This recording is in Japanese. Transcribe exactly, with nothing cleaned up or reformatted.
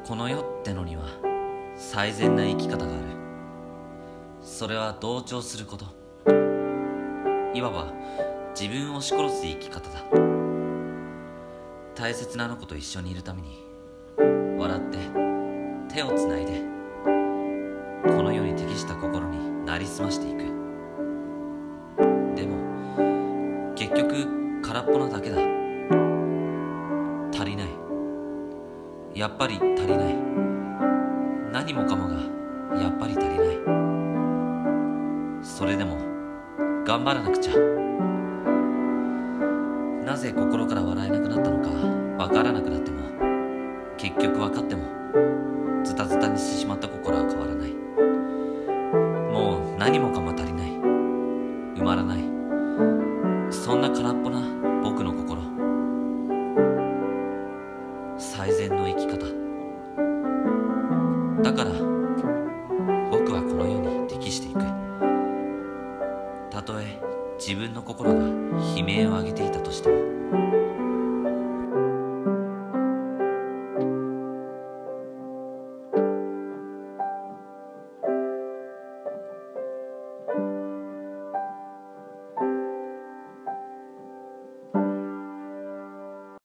この世ってのには最善な生き方がある。それは同調すること、いわば自分を押し殺す生き方だ。大切なあの子と一緒にいるために笑って手をつないで、この世に適した心になりすましていく。でも結局空っぽなだけだ。足りない、やっぱり足りない。何もかもがやっぱり足りない。それでも頑張らなくちゃ。なぜ心から笑えなくなったのかわからなくなっても、結局分かってもズタズタにしてしまった心は変わらない。もう何もかも足りない、埋まらない。そんな空っぽな僕の心、最善の生き方だから、僕はこの世に適していく。たとえ自分の心が悲鳴を上げていたとしても。